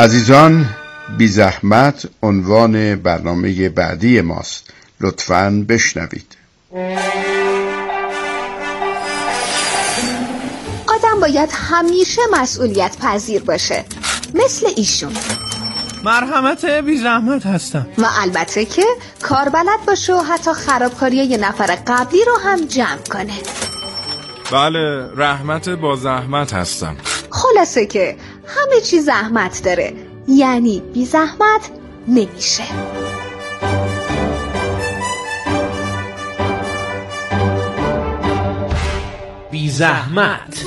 عزیزان، بی زحمت عنوان برنامه بعدی ماست. لطفاً بشنوید. آدم باید همیشه مسئولیت پذیر باشه، مثل ایشون. مرحمت بی زحمت هستم. و البته که کار بلد باشه و حتی خرابکاری یه نفر قبلی رو هم جمع کنه. بله، رحمت با زحمت هستم. خلاصه که همه چی زحمت داره، یعنی بی زحمت نمیشه. بی زحمت.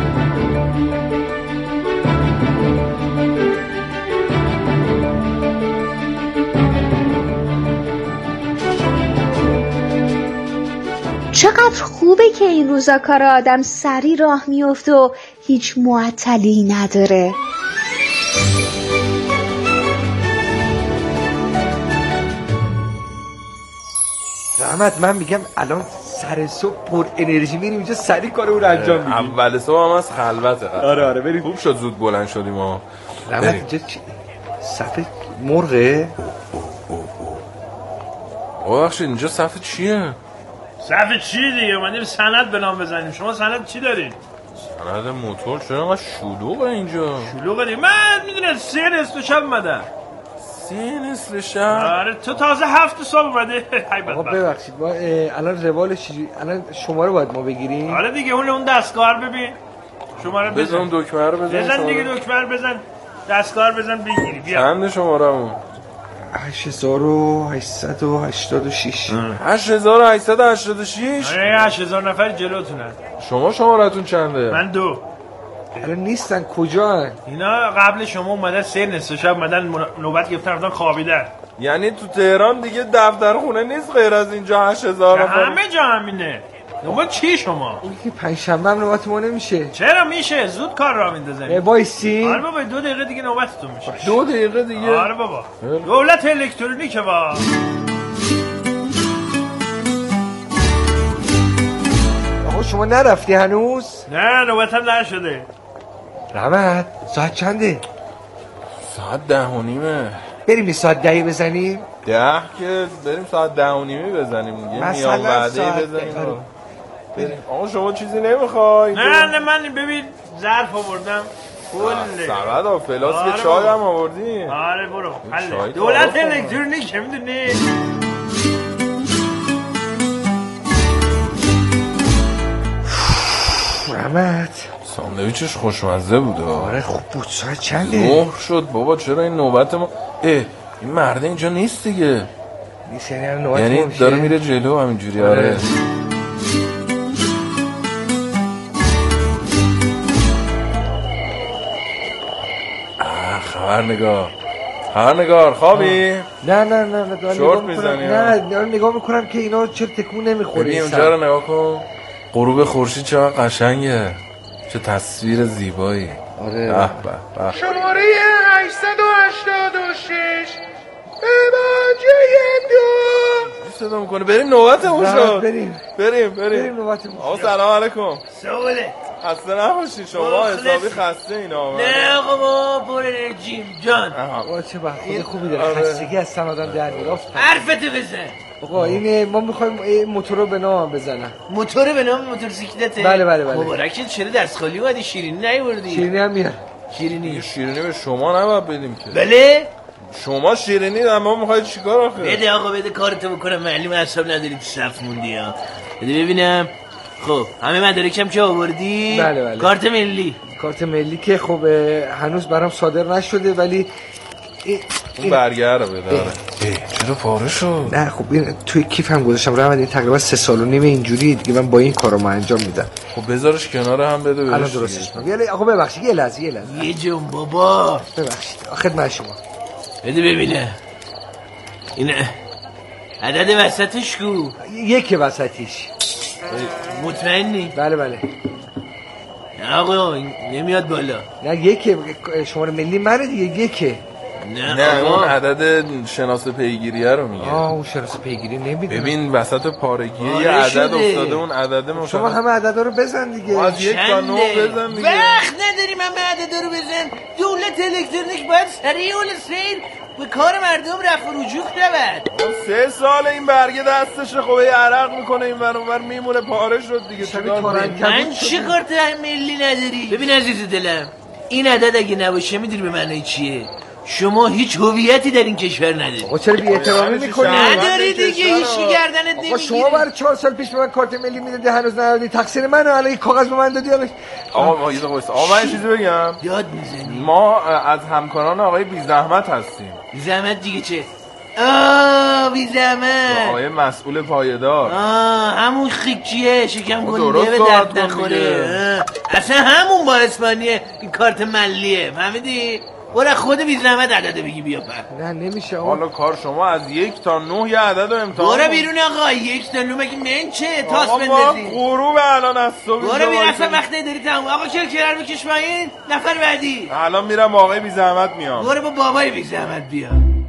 چقدر خوبه که این روزا کار آدم سری راه میفته و هیچ معطلی نداره. رحمت، من میگم الان سر صبح پر انرژی میریم اینجا سری کارو رو انجام میدیم. اول صبح هم از خلوته. آره بریم. خوب شد زود بلند شدیم ما. رحمت اینجا صف مرغه؟ ببخشید اینجا صف چیه؟ صف چی دیگه؟ اومدیم سند به نام بزنیم. شما سند چی دارید؟ سند موتور. چرا انقدر شلوغه اینجا؟ شلوغه دیگه؟ من میدونم 3 نصف شب اومدم. 3 نصف شب؟ آره تو تازه 7 صبح اومده. آقا ببخشید ما الان روال چجوری؟ الان شماره باید ما بگیریم؟ آره دیگه اون دستگاه رو ببین. شماره بزن دکمه رو بزن دیگه دکمه رو بزن. دستگاه رو بزن بگیری. بیا. چند شماره‌مون؟ 8886. 8886؟ آره 8000 نفر جلوتونن. شما شمارتون چنده؟ من 2. الان نیستن کجا هن؟ اینا قبل شما اومدن 3 نصف شب اومدن نوبت گرفتن رفتن خوابیدن. یعنی تو تهران دیگه دفتر خونه نیست غیر از اینجا 8000 نفر؟ همه جا همینه. نوبت چی شما؟ اون که پنجشنبه هم نوبت ما نمیشه. چرا میشه؟ زود کار را میندازن. وایسی. آره بابا 2 دقیقه دیگه نوبتتون میشه. 2 دقیقه دیگه؟ آره بابا. دولت الکترونیکه با. آقا شما نرفتی هنوز؟ نه نوبتم نشده. رحمت ساعت چنده؟ ساعت 10:30. بریم یه ساعت 10 بزنیم؟ 10 که بریم ساعت 10:30 بزنیم دیگه. میام بعدی بزنیم. بریم. آقا شما چیزی نمیخوای؟ نه من ببین ظرف آوردم. کله سبد و فلاس که چای هم آوردی؟ آره برو حله. دولت الکترونیک میدونی. رحمت ساندویچش خوشمزه بوده. آره خوب بود. ساعت چنده؟ 9 شد بابا. چرا این نوبت ما این مرده اینجا نیست دیگه. نیست یعنی نوبت یعنی داره میره جلو همینجوری. آره خبرنگار خوابی؟ نه شورت میزنی؟ نه نگاه میکنم که اینا چرا تکون نمیخوره. ببین اونجا رو نگاه کن. غروب خورشید چقدر قشنگه. چه تصویر زیبایی. آره به شماره 886 باجه 2 صدا میکنه. بریم نوبتمون شد. بریم نوبتمون. آقا سلام علیکم. سواله خسته نباشی. شما حسابی خسته اینا. نه آقا ما پر انرژیم جان. آقا چه خود خوبی داره. خستگی از سن آدم در میاد. حرفتو بزن. آقا این ما میخوایم این موتور رو به نام بزنم. موتور به نام موتورسیکلته؟ بله مبارکه. چرا دست خالی اومدی؟ شیرینی نیوردی؟ شیرینی هم میاد. شیرینی به شما نباید بدیم که. بله شما شیرینی ما میخواید چیکار آخه؟ بده آقا بده کارتو بکنم. معلومه حساب نداری تو صف موندی ها. بده ببینم. خب همه مدارکم که آوردی؟ بله کارت ملی که خب هنوز برام صادر نشده ولی اون برگه رو بده. چرا پاره شد؟ نه خب این توی کیفم گذاشتم. رحمت این تقریبا 3 سال و نیم اینجوری دیگه من با این کارو انجام میدم. خب بذارش کنار هم بده. الان درستش میکنم. آقا ببخشید یه لحظه یه جون بابا ببخشید. خدمت شما. بده ببینه. این عدد وسطش کو؟ 1 وسطیش. مطمئنی؟ بله آقا نمیاد بالا. نه 1 شماره ملی منه دیگه. 1 نه اون عدد شناس پیگیریه رو میگه. اون شناس پیگیری نمیدونم. ببین وسط پارگیه یه عدد افتاده، اون عدد مشخص. شما همه عددا رو بزن دیگه. از 1 تا 9 بزن دیگه. وقت نداری من به عددا رو بزن. دولت الکترونیک باید سریع و سیر به کار مردم رفع و رجوع رود. 3 سال این برگه دستشه، خب عرق میکنه این ور اونور میمونه، پاره شد دیگه. من چه کارت ملی نداری؟ ببین عزیز دلم، این عدد اگه نباشه میدونی به معنی چیه؟ شما هیچ هویتی در این کشور نداری. آقا چرا بی‌احترامی میکنی؟ نداری دیگه، هیچی گردنت نمیگیره. شما برای 4 سال پیش به من کارت ملی میدادی هنوز ندادی، تقصیر منه. الان این کاغذ به من دادی. آقا من چیزی بگم. یاد میزنی ما از همکاران آقای بی زحمت هستیم. بی زحمت دیگه چه؟ بی زحمت آقای مسئول پایدار. همون خیکیه شکم گنده به درد نخوره. اصلا همون با اسپانیه این کارت ملیه، فهمیدی؟ برای خود بی زحمت عدد بگی بیا پر. نه نمیشه آقا. حالا کار شما از 1 تا 9 یه عدد رو امتحان. برو بیرون آقا. 1 تا 9 مگه من چه تاس بندازی. بندازی غروب الان از صبح. برو بیرون اصلا وقتی داری تموم. آقا کرکرر بکش پایین. نفر بعدی. الان میرم آقای بی زحمت میام. برو با بابای بی زحمت بیا.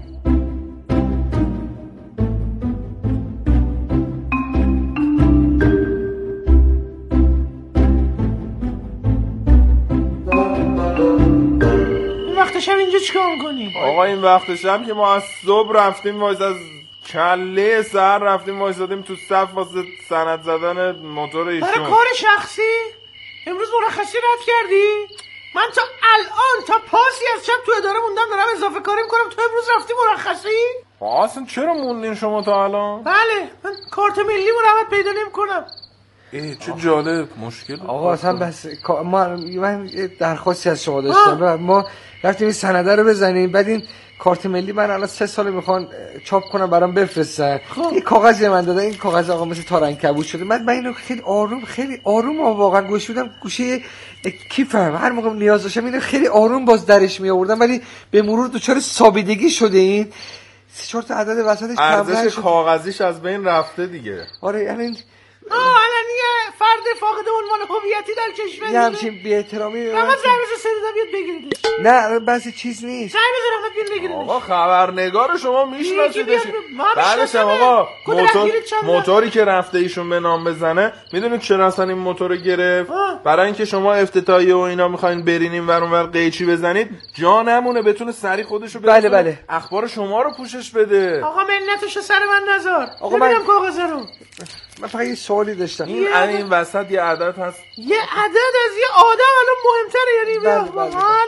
شب اینجا چیکار می‌کنی؟ آقا این وقت شب که ما از صبح رفتیم از کله سر رفتیم وایسادیم تو صف واسه سند زدن موتور ایشون. برای کار شخصی؟ امروز مرخصی رد کردی؟ من تا الان تا پاسی از شب تو اداره موندم دارم اضافه کاری میکنم، تو امروز رفتی مرخصی؟ اصلا چرا موندین شما تا الان؟ بله من کارت ملی مرخص پیدا نمی‌کنم. چه جالب. مشکل آقا اصلا بس من درخواستی از شما داشتم. ما رفتیم این سنده رو بزنیم، بعد این کارت ملی من الان 3 سال میخوان چاپ کنم برام بفرستن. این کاغذی من دادن، این کاغذ آقا مثل تارن کبوت شده. من اینو خیلی آروم واقعا گوش میدم، گوشه کیفم هر موقع نیاز داشتم اینو خیلی آروم باز درش می آوردم، ولی به مرور دچار سابیدگی شده. این 3-4 تا عدد وسطش ارزش کاغذیش از بین رفته دیگه. آره یعنی الان یه فرد فاقد عنوان هویتی در کشور یه همچین بی‌احترامی من زنگ بزن سریدا بیاد بگیریدش. نه بس چیز نیست. زنگ بزن احمد بیاد بگیریدش. آقا خبرنگار شما میشناسیدش. بعدش آقا موتوری موتوری که رفته ایشون به نام بزنه، میدونید چرا اصلا این موتور رو گرفت؟ برای اینکه شما افتتاحیه و اینا میخواین برین این ور اونور قیچی بزنید جا نمونه، بتونه سری خودشو برسونه. بله اخبار شما رو پوشش بده. آقا منتشو سر من نذار. آقا ببینم کاغذ رو. من فقط یه سوالی داشتم. این وسط یه عدد هست. یه عدد از یه آدم الان مهمتره، یعنی بیا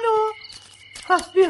بیا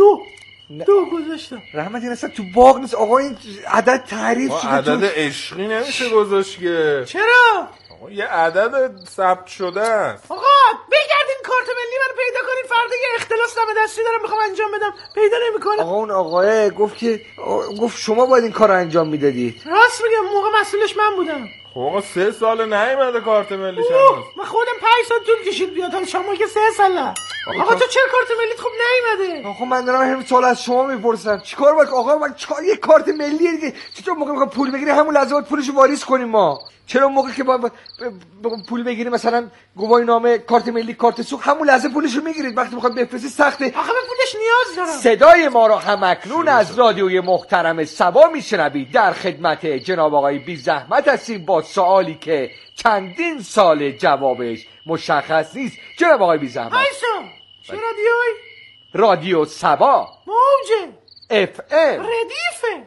2 گذاشتم. رحمت این اصلا تو باغ نیست آقا، این عدد تعریف شده. عدد عشقی نمیشه گذاشت که. چرا؟ یه عدد ثبت شده است. آقا بگردین کارت ملی من پیدا کنین، فردا یه اختلاس دم دستی دارم میخوام انجام بدم پیدا نمیکنم. آقا اون آقاه گفت شما باید این کارو انجام میدادید. راست میگم، موقع مسئولش من بودم. آقا 3 سال نیومده کارت ملی شما. من خودم 5 سال طول کشید بیاد، حالا شما که 3 سال. آقا تو چرا کارت ملیت خوب نیومده؟ آقا من دارم همین سوال از شما میپرسم، چیکار باید آقا من یه کارت ملیه دیگه، چطور موقع میخوام پول بگیری همون لحظه باید پولشو واریز کنیم ما؟ چرا موقعی که با پول بگیری مثلا گواهی نامه کارت ملی کارت سوخت همون لحظه پولشو میگیرید، وقتی میخواد بفرستی سخته. آخه من پولش نیاز دارم. صدای ما را همکنون از رادیوی محترم سبا میشنوید. در خدمت جناب آقای بی زحمت هستیم با سوالی که چندین سال جوابش مشخص نیست. جناب آقای بی زحمت چه رادیویی؟ رادیو سبا موجه FM ردیفه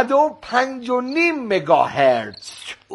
105.5 مگاهرتز.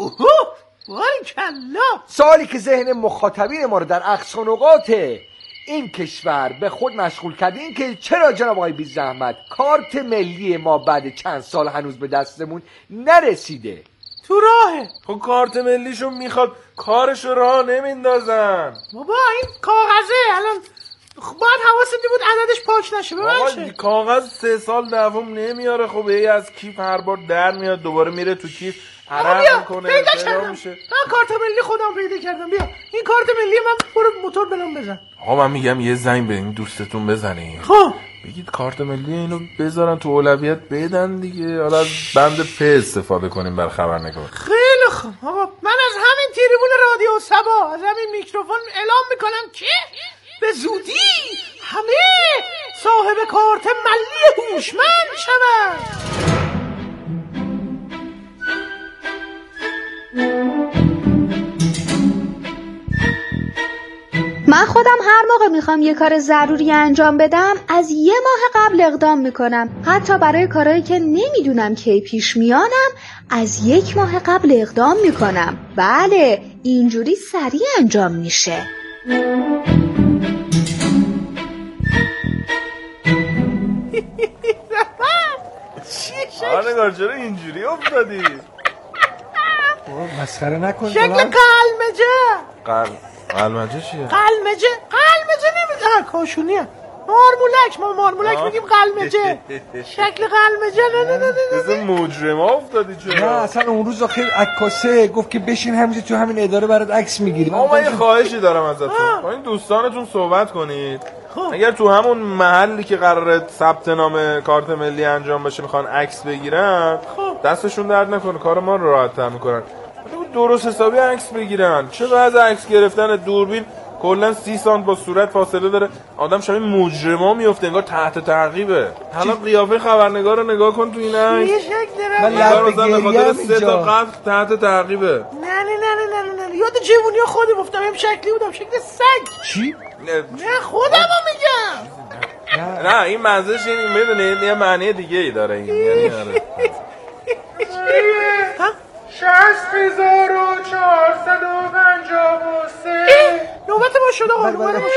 باریکلا. سوالی که ذهن مخاطبین ما رو در اقصا نقاط این کشور به خود مشغول کرده، این که چرا جناب آقای بی زحمت کارت ملی ما بعد چند سال هنوز به دستمون نرسیده؟ تو راهه. خب کارت ملیشون میخواد، کارشو راه نمیندازن. بابا این کاغذه الان باید حواست بود عددش پاک نشه. آقا کاغذ 3 سال دوام نمیاره، خب از کیف هر بار در میاد دوباره میره تو کیف عرق میکنه. پیدا کردم من کارت ملی خودم پیدا کردم. بیا این کارت ملی من، برو موتور بلام بزن. آقا من میگم یه زنگ به این دوستتون بزنید، خب بگید کارت ملی اینو بذارن تو اولویت بدن دیگه، حالا از بند پ استفاده کنیم بر خبرنگار. خیلی خوب آقا، من از همین تریبون رادیو سبا از همین میکروفون اعلام میکنم که به زودی همه صاحب کارت ملی هوشمند شود. من خودم هر موقع میخوام یه کار ضروری انجام بدم از 1 ماه قبل اقدام میکنم. حتی برای کارهایی که نمیدونم کی پیش میانم از 1 ماه قبل اقدام میکنم. بله، اینجوری سریع انجام میشه. نگار چرا اینجوری افتادی؟ مسخره نکن. شکل قلمجه. قلمجه چیه؟ قلمجه نمیدونم، کاشونیه. مارمولک میگیم قلمجه. شکل قلمجه. نه مثل مجرم افتادی چرا؟ نه اصلا اون روز آخر عکاسه گفت که بشین همینجا تو همین اداره برات عکس میگیریم. من یه خواهشی دارم ازتون. با این دوستانتون صحبت کنید. اگر تو همون محلی که قراره ثبت نام کارت ملی انجام بشه میخوان عکس بگیرن، دستشون درد نکنه، کار ما رو راحت‌تر میکنن. درست حسابی عکس بگیرن. چه بعض عکس گرفتن دوربین کلا 30 سانت با صورت فاصله داره، آدم شبیه مجرما میفته، انگار تحت تعقیبه. حالا قیافه خبرنگار رو نگاه کن تو این عکس. یه شکل من لب بگیریم 3 تا قبل تحت تعقیبه. نه یاد جوونی خودم گفتم، هم شکلی بودم، شکل سگ. چی؟ نه خودمو میگم. نه این منظورش این میدونه یه معنی دیگه ای داره این. یعنی آره 60453 نوبت ما شده آقا. نوبت ما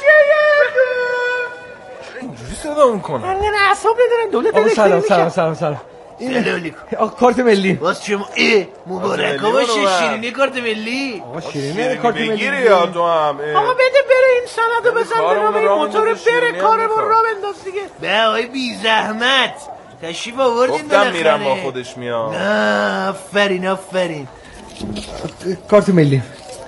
اینجوری صدا میکنه. نه اعصاب ندارن دولت. آقا سلام. آقا کارت ملی. باز شما مبارک باشه. شیرینی کارت ملی. آقا شیرینی کارت ملی بگیری یا تو هم آقا بده بره این سندو بزن برام این موتور بره کارمون را بنداز دیگه. به آقای بی زحمت تشریف آوردین. گفتم میرم با خودش میاد. نه آفرین. کارت ملی.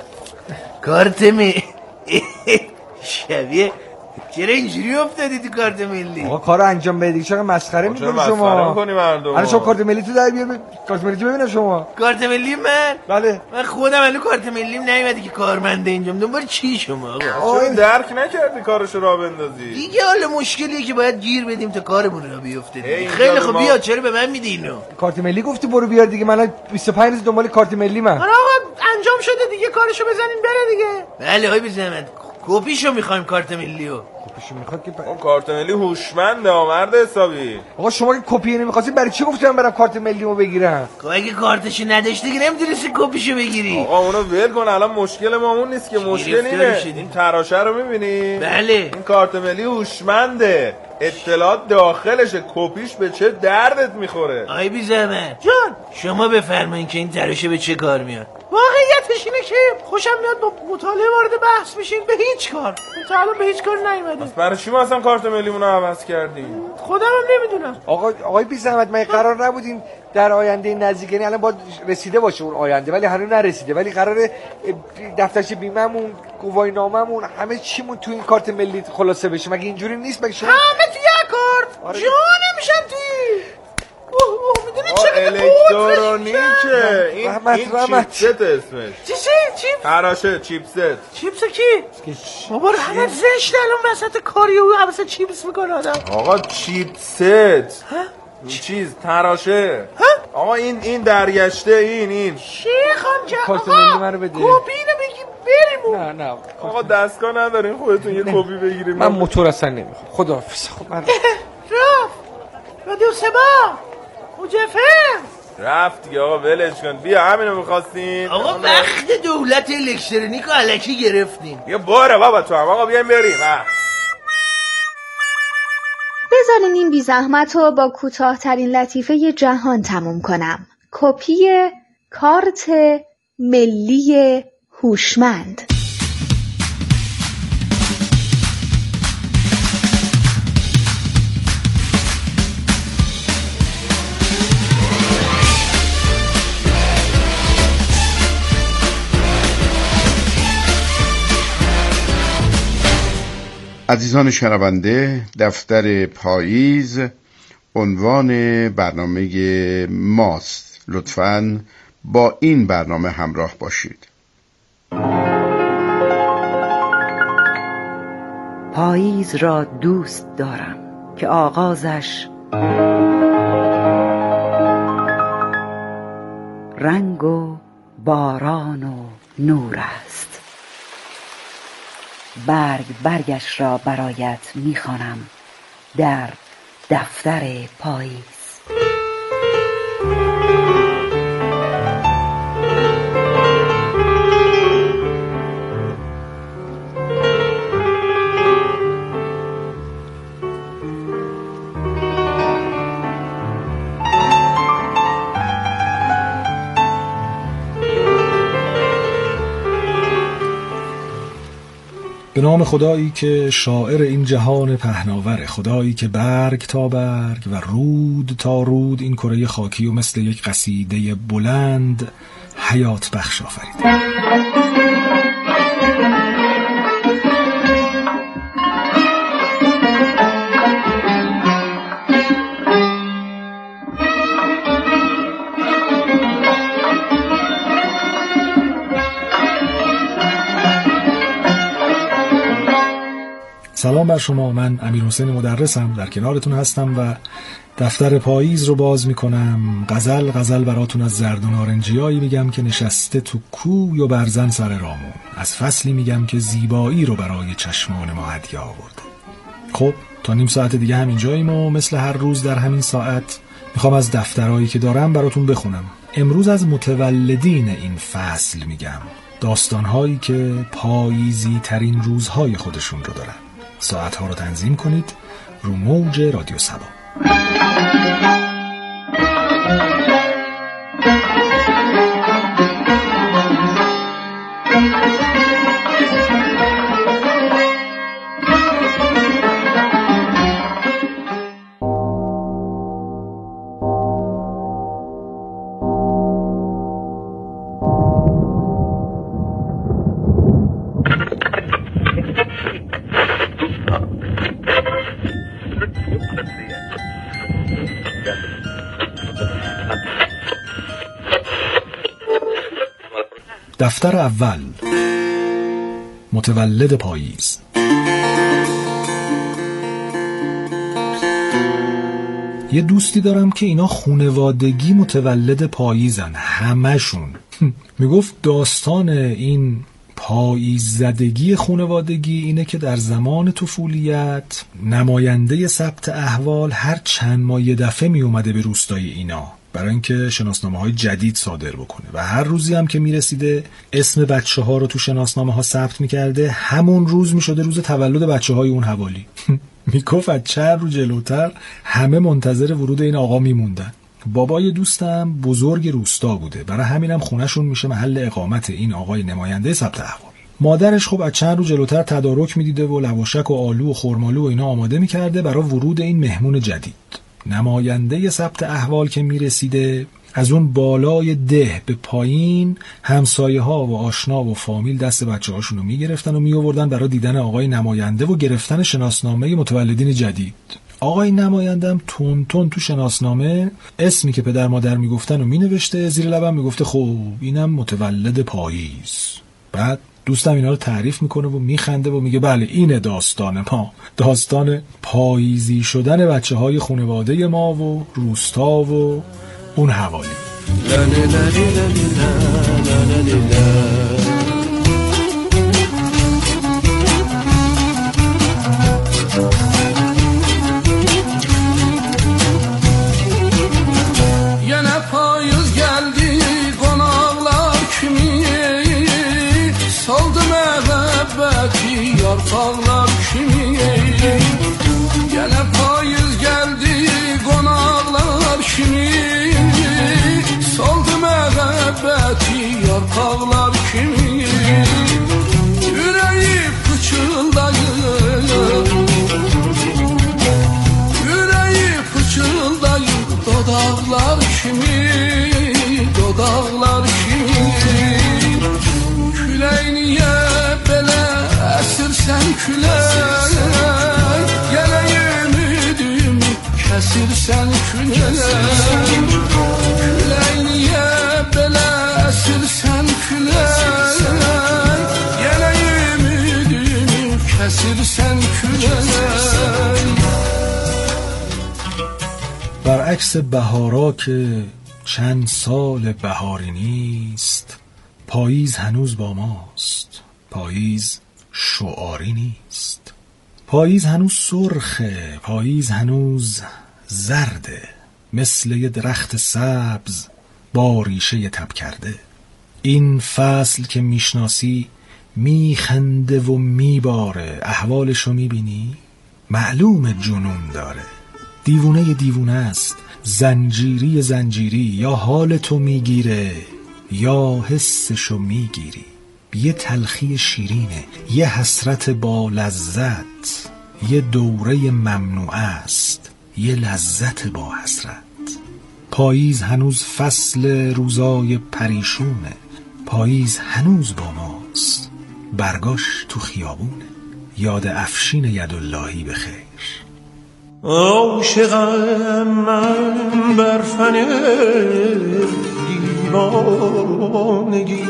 شبیه چرا اینجوری افتادی تو کارت ملی؟ آقا کارو انجام بدید. چرا مسخره میکنی شما؟ مسخره میکنی مردم. الان شما کارت ملی تو در بیار. کارت ملی تو ببینم شما. کارت ملی من؟ بله. من خودم الان کارت ملیم نیومده که کارمنده اینجام. دنبال چی شما آقا؟ چرا درک نکردی کارشو راه بندازی؟ دیگه حالا مشکلیه که باید گیر بدیم تا کارمون را بیفته. خیلی خب بیا، چرا به من میدی اینو؟ کارت ملی گفتی برو بیار دیگه. من 25 روز دنبال کارت ملی من. آقا انجام شده دیگه، کارشو بزنین بره دیگه. بله آقای بی زحمت کپیشو میخوایم کارت ملیو. کپیشو میخواد که اون کارت ملی هوشمنده مرد حسابی. آقا شما که کپی نمیخواستی برای چی گفتی من برم کارت ملیمو بگیرم؟ خب اگه کارتشو نداشتی که نمیتونستی کپیشو بگیری. آقا اونو ول کن، الان مشکل ما اون نیست که، مشکل اینه. این تراشه رو میبینی؟ بله. این کارت ملی هوشمنده، اطلاعات داخلشه، کپیش به چه دردت میخوره؟ آقای بی زحمت جان شما بفرمایین که این تراشه به چه کار میاد. واقعیتش اینه که خوشم میاد با مطالعه وارد بحث بشین به هیچ کار. تا الان به هیچ کار نیومده. برای چی ما اصلا کارت ملیمون رو عوض کردیم؟ خودم هم نمیدونم. آقای بی زحمت من قرار نبودیم در آینده نزدیک، یعنی الان باید رسیده باشه اون آینده ولی هنوز نرسیده، ولی قراره دفترچه بیمه‌مون، گواهینامه‌مون، همه چیمون تو این کارت ملی خلاصه بشه. مگه اینجوری نیست؟ مگه شما همه تو یک کارت آره. جا نمیشن توی میدونی چه الکترونیکه. این چیپست اسمش. چی؟ تراشه چیپست. چیپس کی؟ بابا همه زشت الان وسط کاری و وسط چیپس میکنه آدم. آقا چیپست چیز تراشه. آقا این درگشته این شیخم که کارت ملی منو بده. کپی اینو بگی بریم. نه آقا دستگاه ندارین خودتون یه کپی بگیریم؟ من موتور اصلا نمیخوام. خداحافظ. خب من رادیو سبا رفت دیگه آقا ولش کن. بیا همینو می‌خواستین. آقا وقت دولت الکترونیک رو الکی گرفتیم. بیا باره بابا تو هم. آقا بیایم بریم. بذارین این بی زحمت رو با کوتاه‌ترین لطیفه جهان تموم کنم. کپی کارت ملی هوشمند. عزیزان شنونده، دفتر پاییز عنوان برنامه ماست. لطفاً با این برنامه همراه باشید. پاییز را دوست دارم که آغازش رنگ و باران و نور است. برگش را برایت می‌خوانم در دفتر پاییز. به نام خدایی که شاعر این جهان پهناوره، خدایی که برگ تا برگ و رود تا رود این کره خاکی و مثل یک قصیده بلند حیات بخش آفرید. سلام بر شما، من امیرحسین مدرسم، در کنارتون هستم و دفتر پاییز رو باز میکنم. غزل براتون از زرد و نارنجیایی میگم که نشسته تو کوی و برزن سر رامون. از فصلی میگم که زیبایی رو برای چشمان ما هدیه آورده. خب تا نیم ساعت دیگه همینجاییم و مثل هر روز در همین ساعت میخوام از دفترهایی که دارم براتون بخونم. امروز از متولدین این فصل میگم، داستانهایی که پاییزی ترین روزهای خودشون رو دارن. ساعتها رو تنظیم کنید رو موج رادیو سبا. دفتر اول، متولد پاییز. یه دوستی دارم که اینا خونوادگی متولد پاییزن، همشون. میگفت داستان این پاییز زدگی خونوادگی اینه که در زمان طفولیت نماینده ثبت احوال هر چند ماه یه دفعه می اومده به روستای اینا برای اینکه شناسنامه‌های جدید صادر بکنه و هر روزی هم که میرسیده اسم بچه‌ها رو تو شناسنامه‌ها ثبت می‌کرده، همون روز می‌شده روز تولد بچه‌های اون حوالی. میگفت از چند رو جلوتر همه منتظر ورود این آقا میموندن. بابای دوستم بزرگ روستا بوده، برای همینم خونه‌شون میشه محل اقامت این آقای نماینده ثبت احوال. مادرش خب از چند رو جلوتر تدارک میدیده و لواشک و آلو و خرمالو و اینا آماده می‌کرده برای ورود این مهمون جدید. نماینده ثبت احوال که میرسیده، از اون بالای ده به پایین همسایه ها و آشنا و فامیل دست بچه هاشون رو میگرفتن و میآوردن برای دیدن آقای نماینده و گرفتن شناسنامه متولدین جدید. آقای نماینده هم تون تو شناسنامه اسمی که پدر مادر میگفتن و مینوشته، زیر لبم میگفته خب اینم متولد پاییز. بعد دوستم اینا رو تعریف میکنه و میخنده و میگه بله اینه داستان ما، داستان پاییزی شدن بچه های خانواده ما و روستا و اون حوالی. Yarpaqlar kimi Yenə payız gəldi qonaqlar kimi Soldu məhəbbəti yarpaqlar kimi Ürəyi pıçıldayır Ürəyi pıçıldayır Dodaqlar kimi Dodaqlar kimi Külək niyə belə Əsirsən külək Gələ ümidimi Kəsirsən külək Külək niyə belə Əsirsən külək برعکس بهارا که چند سال بهاری نیست، پاییز هنوز با ماست، پاییز شعاری نیست. پاییز هنوز سرخه، پاییز هنوز زرده، مثل یه درخت سبز با ریشه تب کرده. این فصل که میشناسی میخنده و میباره، احوالشو میبینی معلوم جنون داره. دیوونه دیوونه است، زنجیری زنجیری، یا حال تو میگیره یا حسشو میگیری. یه تلخی شیرینه، یه حسرت با لذت، یه دوره ممنوع است، یه لذت با حسرت. پاییز هنوز فصل روزای پریشونه، پاییز هنوز با ماست، برگاش تو خیابونه. یاد افشین یداللهی به خیر. عاشقم من بر فن دیوانگی،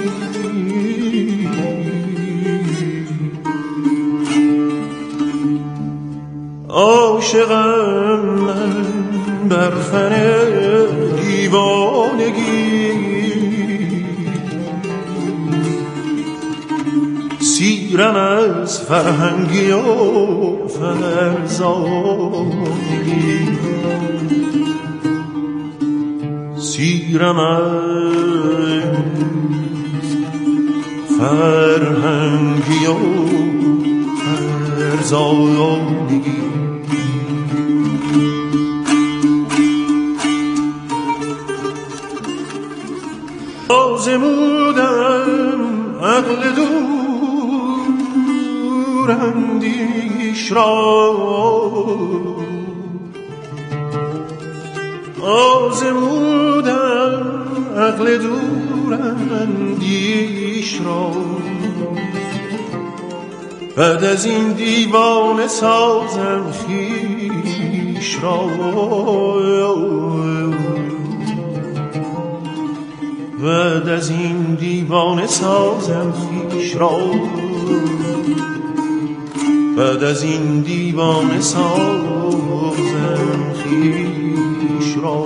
عاشقم من بر فن دیوانگی، سیرم از فرهنگی و فرزانگی، سیرم از فرهنگی و فرزانگی. آزمودم عقل دوراندیش را، آزمودم عقل دوراندیش را، بعد از این دیوانه سازم خویش را، بعد از این دیوانه سازم خویش را، بعد از این دیوانه سازم خویش را.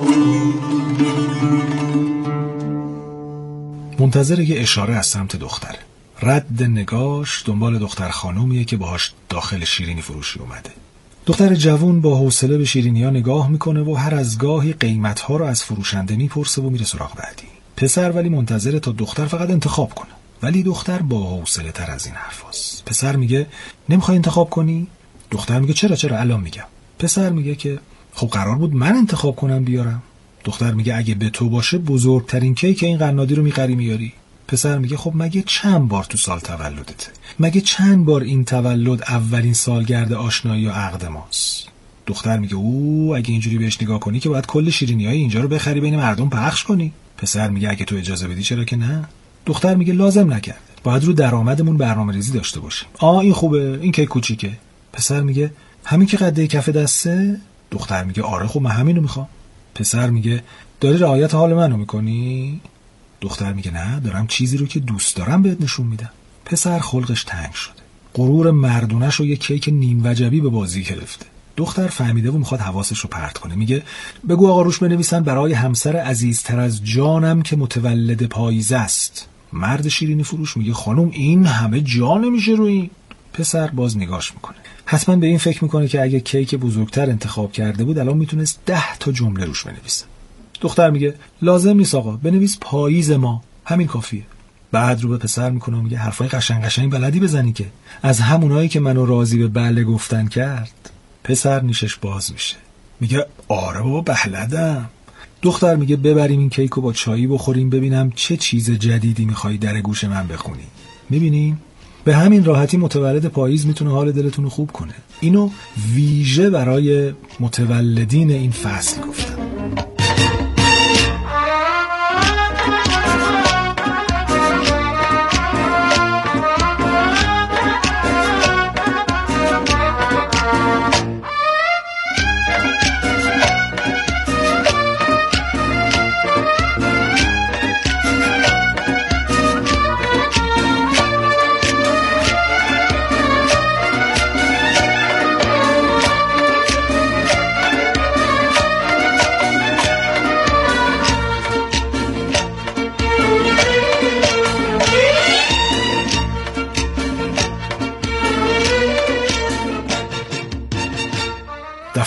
منتظر یه اشاره از سمت دختره. رد نگاش دنبال دختر خانومیه که باهاش داخل شیرینی فروشی اومده. دختر جوون با حوصله به شیرینی‌ها نگاه میکنه و هر از گاهی قیمت‌ها رو از فروشنده میپرسه و میره سراغ بعدی. پسر ولی منتظره تا دختر فقط انتخاب کنه. ولی دختر با حوصله تر از این حرفاست. پسر میگه نمیخوای انتخاب کنی؟ دختر میگه چرا الان میگم. پسر میگه که خب قرار بود من انتخاب کنم بیارم. دختر میگه اگه به تو باشه بزرگترین کیک این قنادی رو میخری میاری. پسر میگه خب مگه چند بار تو سال تولدته؟ مگه چند بار این تولد اولین سالگرد آشنایی و عقد ماست؟ دختر میگه اگه اینجوری بهش نگاه کنی که باید کل شیرینیای اینجا رو بخری بین مردم پخش کنی. پسر میگه اگه تو اجازه بدی چرا که نه. دختر میگه لازم نکرده، باید رو درآمدمون برنامه‌ریزی داشته باشیم. این خوبه، این کیک کوچیکه. پسر میگه همین که قده کف دسته؟ دختر میگه آره خب من همینو میخوام. پسر میگه داری رعایت حال منو میکنی؟ دختر میگه نه، دارم چیزی رو که دوست دارم بهت نشون میدم. پسر خلقش تنگ شده، غرور مردونش رو یه کیک نیم وجبی به بازی گرفته. دختر فهمیده و میخواد حواسش رو پرت کنه. میگه بگو آقا روش بنویسن برای همسر عزیزتر از جانم که متولد پاییز است. مرد شیرینی فروش میگه خانم این همه جا نمیشه روی این. پسر باز نگاش میکنه، حتما به این فکر میکنه که اگه کیک بزرگتر انتخاب کرده بود الان میتونست 10 تا جمله روش بنویسه. دختر میگه لازم نیست آقا، بنویس پاییز ما، همین کافیه. بعد رو به پسر میکنه و میگه حرفای قشنگ بلدی بزنی که از همونایی که منو راضی به بله گفتن کرد. پسر نیشش باز میشه، میگه آره بابا بلدم. دختر میگه ببریم این کیکو با چایی بخوریم ببینم چه چیز جدیدی میخوای در گوش من بخونی. میبینیم به همین راحتی متولد پاییز میتونه حال دلتون رو خوب کنه. اینو ویژه برای متولدین این فصل گفتم.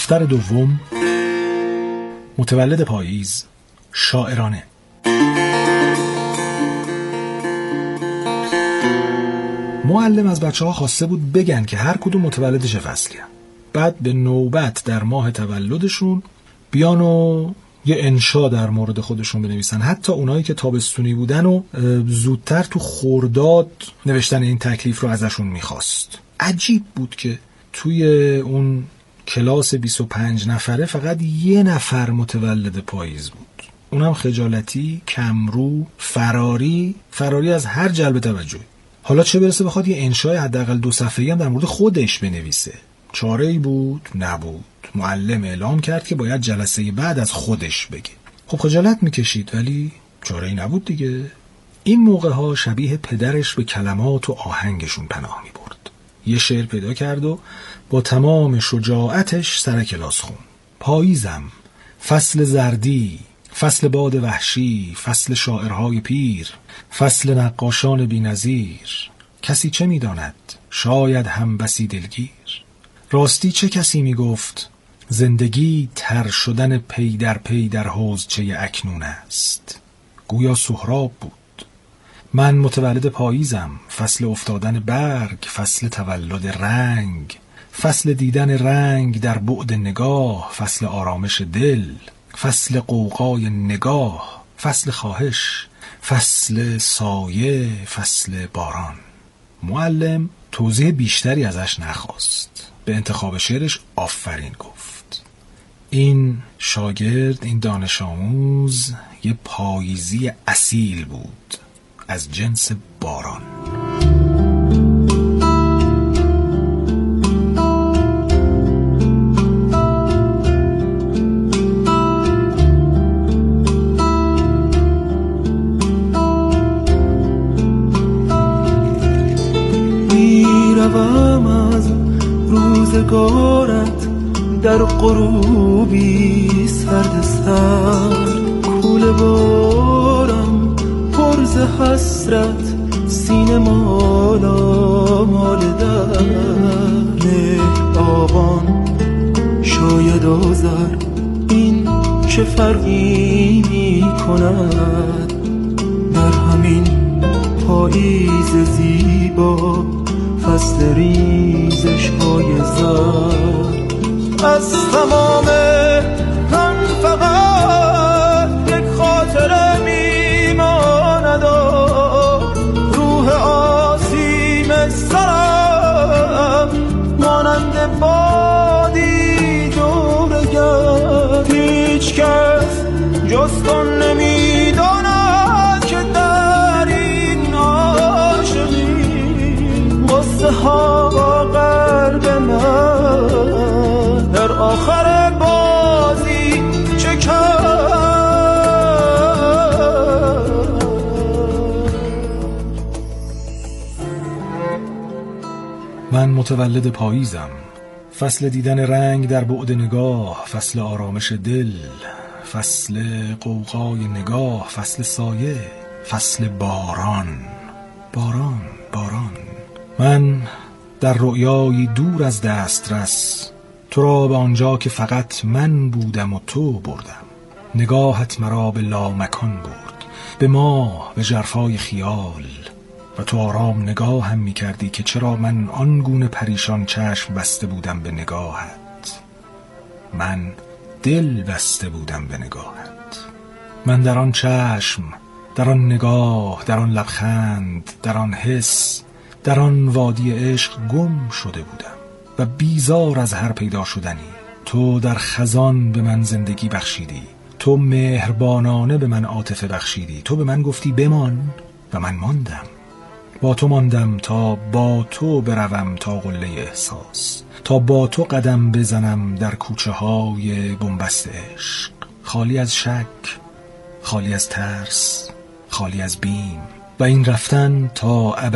دفتر دوم، متولد پاییز، شاعرانه. معلم از بچه‌ها خواسته بود بگن که هر کدوم متولد چه فصلی هم. بعد به نوبت در ماه تولدشون بیان و یه انشا در مورد خودشون بنویسن. حتی اونایی که تابستونی بودن و زودتر تو خرداد نوشتن این تکلیف رو ازشون میخواست. عجیب بود که توی اون کلاس 25 نفره فقط یه نفر متولد پاییز بود. اونم خجالتی، کمرو، فراری از هر جلب توجهی. حالا چه برسه بخواد یه انشای حداقل 2 صفحه‌ای هم در مورد خودش بنویسه. چاره‌ای بود؟ نبود. معلم اعلام کرد که باید جلسه بعد از خودش بگه. خب خجالت میکشید ولی چاره‌ای نبود دیگه. این موقع‌ها شبیه پدرش به کلمات و آهنگشون پناه می‌برد. یه شعر پیدا کرد و با تمام شجاعتش سر کلاس خون. پاییزم، فصل زردی، فصل باد وحشی، فصل شاعرهای پیر، فصل نقاشان بی‌نظیر. کسی چه می‌داند؟ شاید هم بسی دلگیر. راستی چه کسی می‌گفت؟ زندگی تر شدن پی در حوضچه اکنون است. گویا سهراب بود. من متولد پاییزم، فصل افتادن برگ، فصل تولد رنگ، فصل دیدن رنگ در بعد نگاه، فصل آرامش دل، فصل قوقای نگاه، فصل خواهش، فصل سایه، فصل باران. معلم توضیح بیشتری ازش نخواست. به انتخاب شعرش آفرین گفت. این شاگرد، این دانش آموز یه پاییزی اصیل بود، از جنس باران. میروم از روزگارت در غروبی سرد سرد، کوله بارم پر ز حسرت، سینه مالا مال در مهربان. شاید آذر این چه فرقی می کند در همین پاییز زیبا، فصل ریزش های زرد. از تمام من فقط یک خاطره میماند، روح آسیم سرم مانند بادی دور گرد. هیچ کس جز تو نمیداند که در این عاشقی قصه ها غرب من در آخر بازی چه کرد. من متولد پاییزم، فصل دیدن رنگ در بعد نگاه، فصل آرامش دل، فصل قوقای نگاه، فصل سایه، فصل باران. باران، باران. من در رؤیایی دور از دسترس، تو را به آنجا که فقط من بودم و تو بردم. نگاهت مرا به لامکان برد، به ماه، به ژرفای خیال، و تو آرام نگاه هم می کردی که چرا من آنگونه پریشان چشم بسته بودم به نگاهت. من دل بسته بودم به نگاهت. من در آن چشم، در آن نگاه، در آن لبخند، در آن حس، در آن وادی عشق گم شده بودم و بیزار از هر پیدا شدنی. تو در خزان به من زندگی بخشیدی، تو مهربانانه به من عاطفه بخشیدی. تو به من گفتی بمان و من ماندم. با تو ماندم تا با تو بروم تا قله احساس، تا با تو قدم بزنم در کوچه های بنبست عشق، خالی از شک، خالی از ترس، خالی از بیم. و این رفتن تا